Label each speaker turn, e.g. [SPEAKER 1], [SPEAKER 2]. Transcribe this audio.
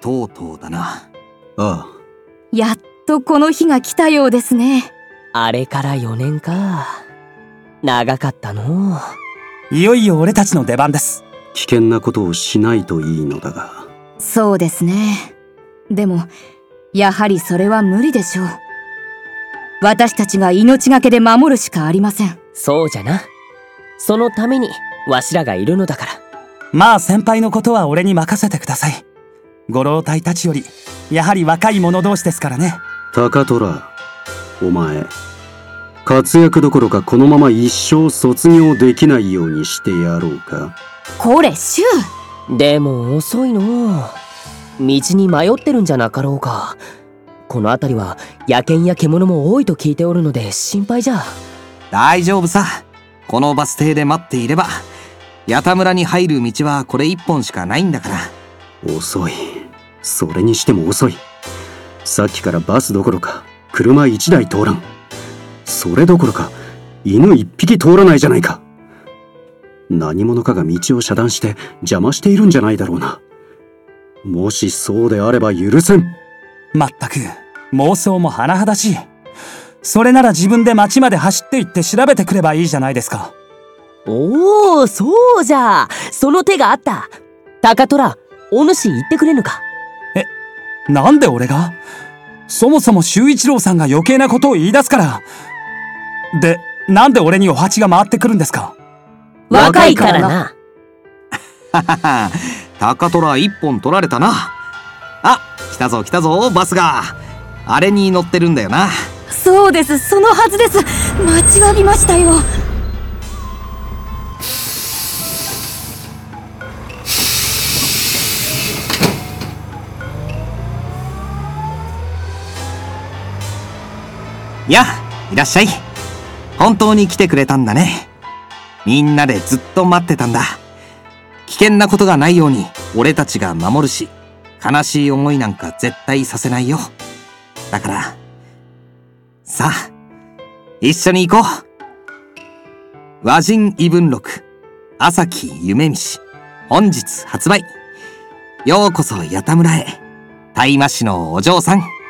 [SPEAKER 1] とうとうだな。
[SPEAKER 2] ああ。
[SPEAKER 3] やっとこの日が来たようですね。
[SPEAKER 4] あれから4年か。長かったの。
[SPEAKER 5] いよいよ俺たちの出番です。
[SPEAKER 2] 危険なことをしないといいのだが。
[SPEAKER 3] そうですね。でもやはりそれは無理でしょう。私たちが命がけで守るしかありません。
[SPEAKER 4] そうじゃな。そのためにわしらがいるのだから。
[SPEAKER 5] まあ先輩のことは俺に任せてください。ご老体たちよりやはり若い者同士ですからね。
[SPEAKER 2] 高虎、お前活躍どころかこのまま一生卒業できないようにしてやろうか。
[SPEAKER 3] これシュウ。
[SPEAKER 4] でも遅いの。道に迷ってるんじゃなかろうか。この辺りは野犬や獣も多いと聞いておるので心配じゃ。
[SPEAKER 1] 大丈夫さ。このバス停で待っていれば八田村に入る道はこれ一本しかないんだから。
[SPEAKER 2] 遅い。それにしても遅い。さっきからバスどころか車1台通らん。それどころか犬1匹通らないじゃないか。何者かが道を遮断して邪魔しているんじゃないだろうな。もしそうであれば許せん。
[SPEAKER 5] まったく妄想も甚だしい。それなら自分で町まで走って行って調べてくればいいじゃないですか。
[SPEAKER 4] おお、そうじゃ。その手があった。高虎、お主言ってくれぬか。
[SPEAKER 5] なんで俺が？そもそも周一郎さんが余計なことを言い出すから。で、なんで俺にお鉢が回ってくるんですか？
[SPEAKER 4] 若いからな。
[SPEAKER 1] ははは、高虎一本取られたな。あ、来たぞ来たぞバスが。あれに乗ってるんだよな。
[SPEAKER 3] そうです、そのはずです。待ちわびましたよ。
[SPEAKER 1] や、いらっしゃい。本当に来てくれたんだね。みんなでずっと待ってたんだ。危険なことがないように俺たちが守るし、悲しい思いなんか絶対させないよ。だからさあ一緒に行こう。和人異聞録朝木夢見氏、本日発売。ようこそ八田村へ。大麻市のお嬢さん。